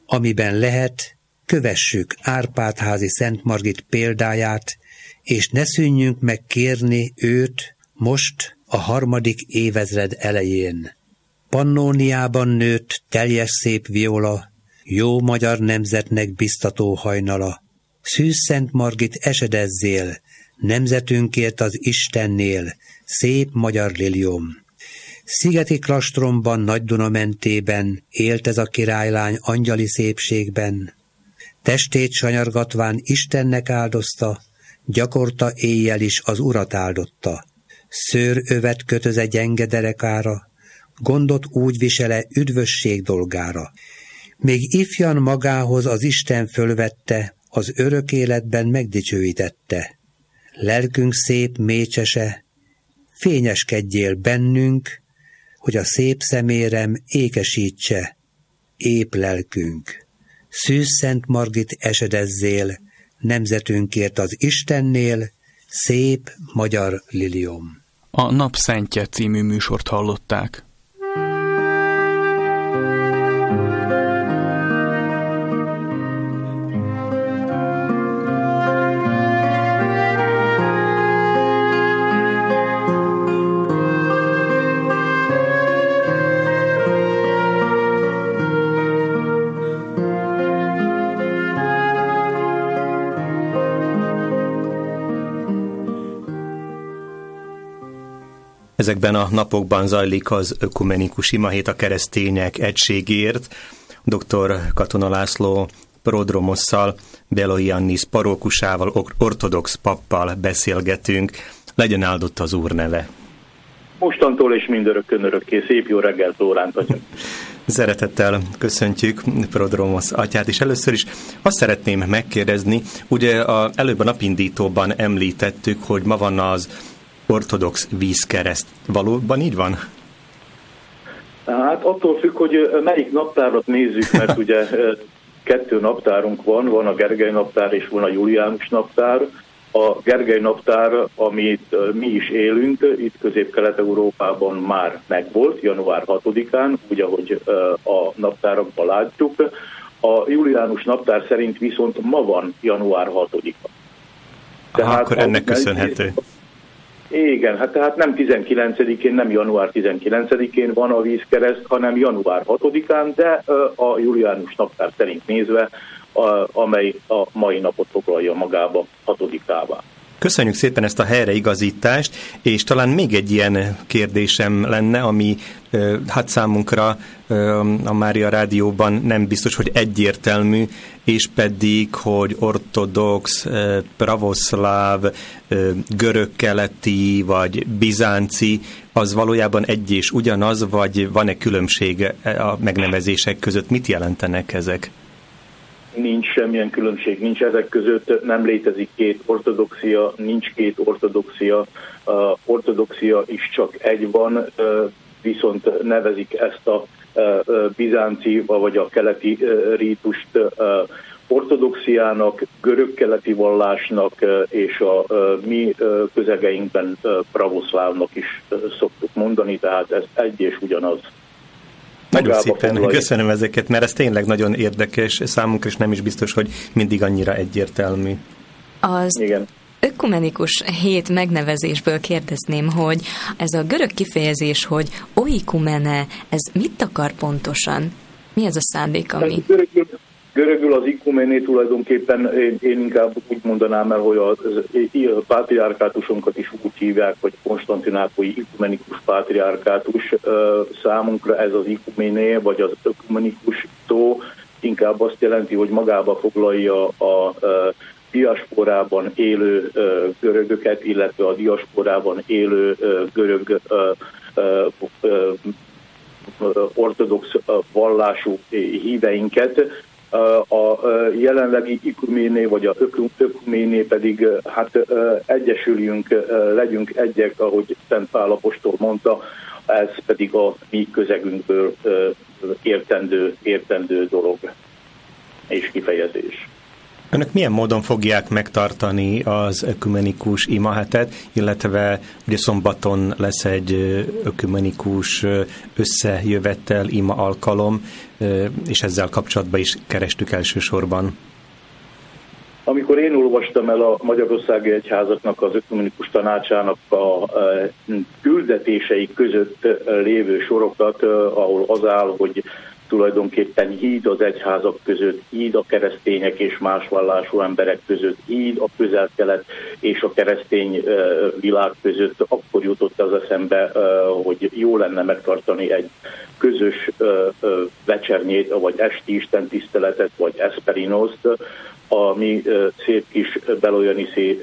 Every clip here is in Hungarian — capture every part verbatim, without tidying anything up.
amiben lehet, kövessük Árpád-házi Szent Margit példáját, és ne szűnjünk meg kérni őt most a harmadik évezred elején. Pannóniában nőtt teljes szép viola, jó magyar nemzetnek biztató hajnala. Szűz Szent Margit esedezzél, nemzetünkért az Istennél, szép magyar liliom. Szigeti klastromban, Nagy-Duna mentében élt ez a királylány angyali szépségben. Testét sanyargatván Istennek áldozta, gyakorta éjjel is az Urat áldotta. Szőrövet kötöze gyenge derekára, gondot úgy visele üdvösség dolgára. Még ifjan magához az Isten fölvette, az örök életben megdicsőítette. Lelkünk szép mécsese, fényeskedjél bennünk, hogy a szép szemérem ékesítse épp lelkünk. Szűz Szent Margit esedezzél, nemzetünkért az Istennél, szép magyar liliom. A Napszentje című műsort hallották. Ezekben a napokban zajlik az ökumenikus imahét a keresztények egységért. dr. Katona László Prodromosszal, Belói Jannis parókusával, ortodox pappal beszélgetünk. Legyen áldott az Úr neve. Mostantól és mindörökkön örökké. Szép jó reggelt, Lóránt atya. Szeretettel köszöntjük Prodromosz atyát, és először is azt szeretném megkérdezni, ugye a, előbb a napindítóban említettük, hogy ma van az ortodox vízkereszt. Valóban így van? Hát attól függ, hogy melyik naptárat nézzük, mert ugye kettő naptárunk van, van a Gergely naptár és van a Juliánus naptár. A Gergely naptár, amit mi is élünk, itt Közép-Kelet-Európában már megvolt, január hatodikán, úgy, ahogy a naptárakban látjuk. A Juliánus naptár szerint viszont ma van január hatodika. Aha, akkor ennek köszönhető. Igen, hát tehát nem tizenkilencedikén, nem január tizenkilencedikén van a vízkereszt, hanem január hatodikán, de a Juliánus naptár szerint nézve, amely a mai napot foglalja magába hatodikává. Köszönjük szépen ezt a helyreigazítást, és talán még egy ilyen kérdésem lenne, ami hát számunkra a Mária Rádióban nem biztos, hogy egyértelmű, és pedig, hogy ortodox, pravoszláv, görögkeleti vagy bizánci, az valójában egy és ugyanaz, vagy van-e különbség a megnevezések között? Mit jelentenek ezek? Nincs semmilyen különbség, nincs ezek között, nem létezik két ortodoxia, nincs két ortodoxia, uh, ortodoxia is csak egy van, uh, viszont nevezik ezt a uh, bizánci vagy a keleti uh, rítust uh, ortodoxiának, görög-keleti vallásnak uh, és a uh, mi uh, közegeinkben uh, pravoszlávnak is uh, szoktuk mondani, tehát ez egy és ugyanaz. Nagyon szépen foglalja. Köszönöm ezeket, mert ez tényleg nagyon érdekes számunkra, és nem is biztos, hogy mindig annyira egyértelmű. Az Igen. ökumenikus hét megnevezésből kérdezném, hogy ez a görög kifejezés, hogy oikumene, ez mit akar pontosan? Mi ez a szándék, ami... Görögül, görögül az ikumené tulajdonképpen én, én inkább úgy mondanám el, hogy a, a pátriárkátusunkat is úgy hívják, hogy konstantinápolyi ikumenikus pátriárkátus. Számunkra ez az ikumené, vagy az ökumenikus szó inkább azt jelenti, hogy magába foglalja a diasporában élő görögöket, illetve a diasporában élő görög ortodox vallású híveinket. A jelenlegi ikuméné vagy a ökuméné pedig hát egyesüljünk, legyünk egyek, ahogy Szent Pál apostol mondta, ez pedig a mi közegünkből értendő, értendő dolog és kifejezés. Önök milyen módon fogják megtartani az ökumenikus imahetet, illetve ugye szombaton lesz egy ökumenikus összejövettel, ima alkalom, és ezzel kapcsolatban is kerestük elsősorban. Amikor én olvastam el a Magyarországi Egyházaknak, az Ökumenikus Tanácsának a küldetései között lévő sorokat, ahol az áll, hogy tulajdonképpen híd az egyházak között, híd a keresztények és más vallású emberek között, híd a közel-kelet és a keresztény világ között, akkor jutott az eszembe, hogy jó lenne megtartani egy közös vecsernyét, vagy esti istentiszteletet, vagy eszperinoszt, a mi szép kis Belojaniszi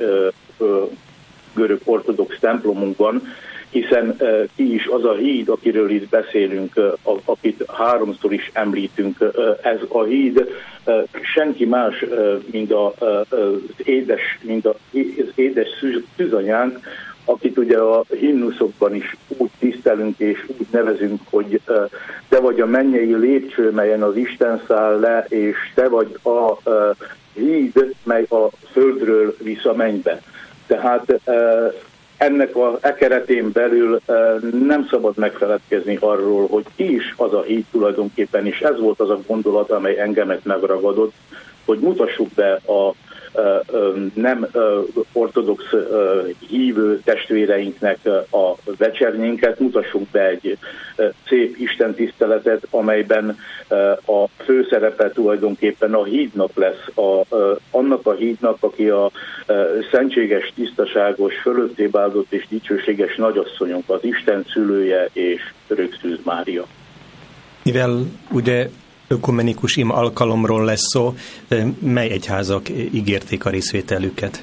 görög ortodox templomunkban, hiszen ki is az a híd, akiről itt beszélünk, akit háromszor is említünk, ez a híd senki más, mint az édes, mint az édes szűzanyánk, akit ugye a himnuszokban is úgy tisztelünk és úgy nevezünk, hogy te vagy a mennyei lépcső, melyen az Isten száll le, és te vagy a híd, mely a földről visz a mennybe. Tehát ennek a e keretén belül nem szabad megfeledkezni arról, hogy ki is az a híd tulajdonképpen, és ez volt az a gondolat, amely engemet megragadott, hogy mutassuk be a nem ortodox hívő testvéreinknek a vecsernyénket, mutassunk be egy szép istentiszteletet, amelyben a főszerepe tulajdonképpen a hídnak lesz, a, annak a hídnak, aki a szentséges, tisztaságos, fölöttébb áldott és dicsőséges nagyasszonyunk, az Isten szülője és Örök Szűz Mária. Mivel ugye ökumenikus ima alkalomról lesz szó, mely egyházak ígérték a részvételüket?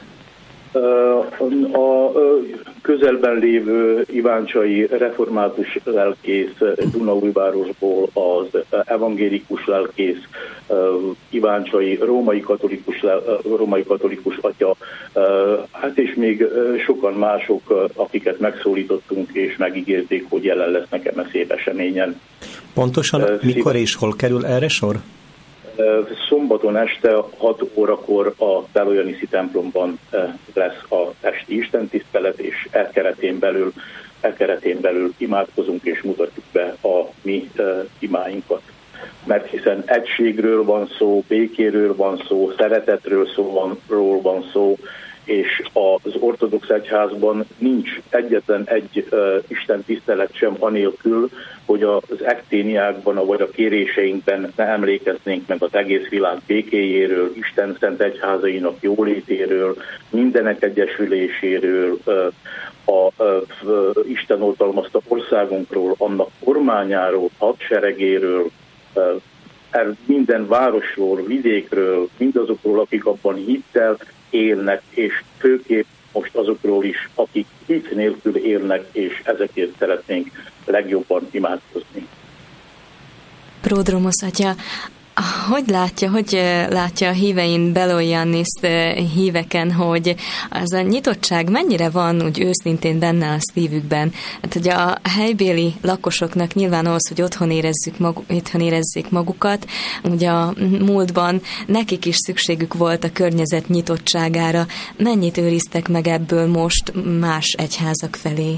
A közelben lévő iváncsai református lelkész Dunaújvárosból, az evangélikus lelkész iváncsai római katolikus, római katolikus atya, hát és még sokan mások, akiket megszólítottunk és megígérték, hogy jelen lesznek eme szép eseményen. Pontosan mikor és hol kerül erre sor? Szombaton este hat órakor a Belojaniszi templomban lesz az esti istentisztelet, és e keretén belül, e keretén belül imádkozunk és mutatjuk be a mi imáinkat. Mert hiszen egységről van szó, békéről van szó, szeretetről szó van, van szó, és az ortodox egyházban nincs egyetlen egy uh, Isten tisztelet sem anélkül, hogy az ekténiákban vagy a kéréseinkben ne emlékeznénk meg az egész világ békéjéről, Isten szent egyházainak jólétéről, mindenek egyesüléséről, uh, a uh, Isten oltalmazta országunkról, annak kormányáról, hadseregéről, uh, minden városról, vidékről, mindazokról, akik abban hittel élnek, és főképp most azokról is, akik hit nélkül élnek, és ezekért szeretnénk legjobban imádkozni. Pródromosz atya, hogy látja, hogy látja a hívein, Belojanniszt híveken, hogy az a nyitottság mennyire van úgy őszintén benne a szívükben? Hát ugye a helybéli lakosoknak nyilván ahhoz, hogy otthon érezzük magu, otthon érezzék magukat, ugye a múltban nekik is szükségük volt a környezet nyitottságára. Mennyit őriztek meg ebből most más egyházak felé?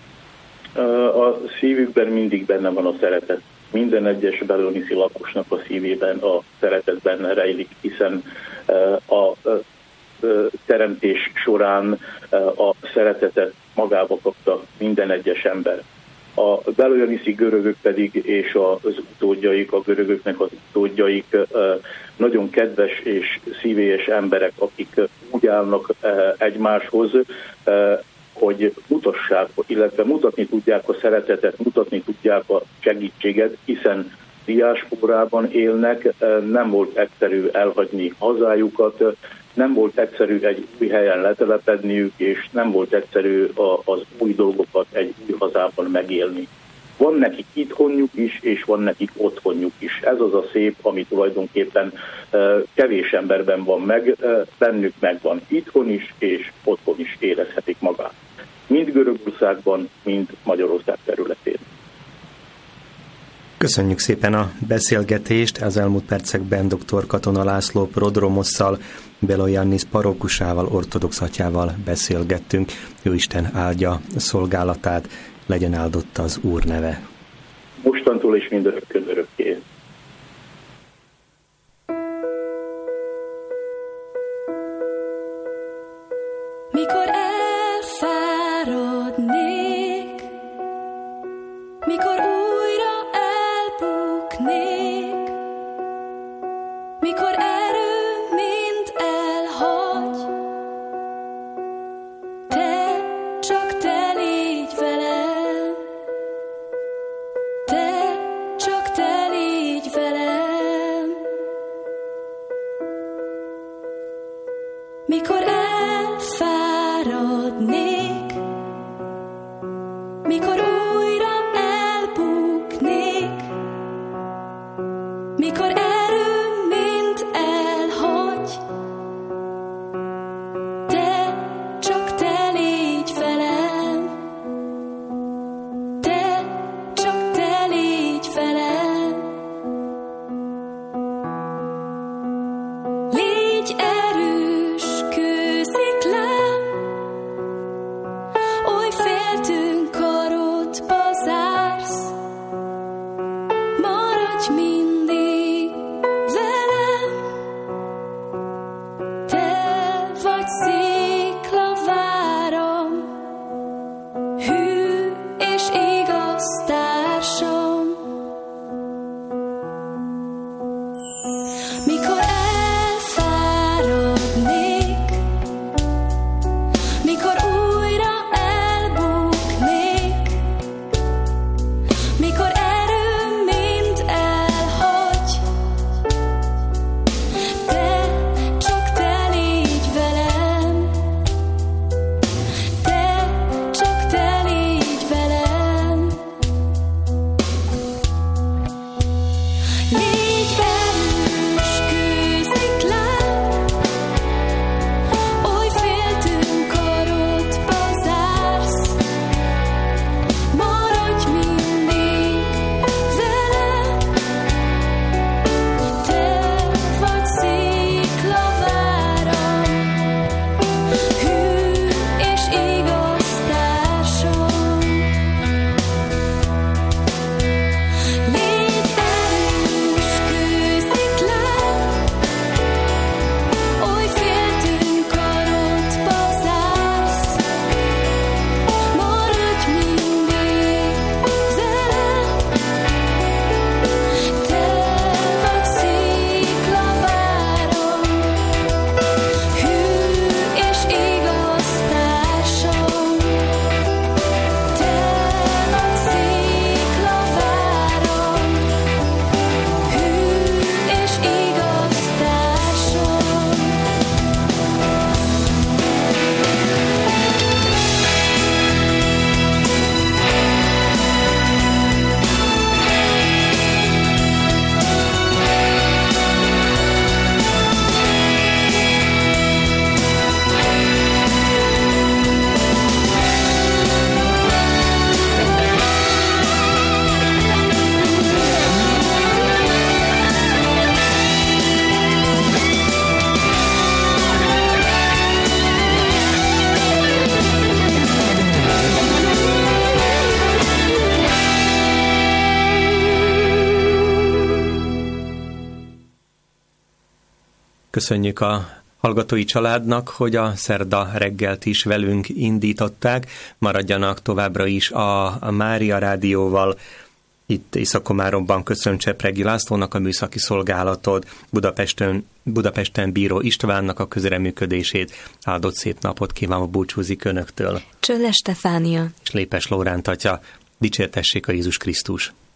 A szívükben mindig benne van a szeretet. Minden egyes belojaniszi lakosnak a szívében a szeretet benne rejlik, hiszen a teremtés során a szeretetet magába kapta minden egyes ember. A belojaniszi görögök pedig és az utódjaik, a görögöknek az utódjaik nagyon kedves és szívélyes emberek, akik úgy állnak egymáshoz, hogy mutassák, illetve mutatni tudják a szeretetet, mutatni tudják a segítséget, hiszen diásporában élnek, nem volt egyszerű elhagyni hazájukat, nem volt egyszerű egy új helyen letelepedniük, és nem volt egyszerű az új dolgokat egy új hazában megélni. Van nekik itthonjuk is, és van nekik otthonjuk is. Ez az a szép, ami tulajdonképpen kevés emberben van meg, bennük megvan itthon is, és otthon is érezhetik magát. Mind Görögországban, mind Magyarország területén. Köszönjük szépen a beszélgetést. Az elmúlt percekben dr. Katona László prodromosszal, Belojannis parókusával, ortodox atyával beszélgettünk. Jóisten áldja szolgálatát, legyen áldott az Úr neve. Mostantól és mindörökkön örökké. Mikor elfáradnék, mikor újra elbuknék, mikor erőm mind elhagy, te, csak te légy velem, te, csak te légy velem. Mikor elfáradnék, mikor újra elbuknék, mikor erőm mind elhagy, te, csak te légy velem, te, csak te légy velem. Légy erős kősziklám, oly féltünk karodba zársz, maradj mindig velem, te vagy sziklaváram, hű és igaz társam. Mikor elfáradnék, mikor újra elbuknék, mikor erőm mind elhagy, te, csak te légy velem, te, csak te légy velem. Légy erős kősziklám, oly féltünk karodba zársz, maradj mindig velem, te vagy sziklaváram, hű és igaz társam. Légy erős kősziklám, oly féltünk karodba zársz, maradj mindig velem, te vagy sziklaváram, hű és igaz társam. Te vagy sziklaváram, hű és igaz társam. Köszönjük a hallgatói családnak, hogy a szerda reggelt is velünk indították. Maradjanak továbbra is a, a Mária Rádióval. Itt Észak-Komáromban köszönöm Csepregi Lászlónak a műszaki szolgálatod, Budapesten, Budapesten Bíró Istvánnak a közreműködését. Áldott szép napot kívánok, búcsúzik önöktől. Csölle Stefánia és Lépes Lóránt atya. Dicsértessék a Jézus Krisztus.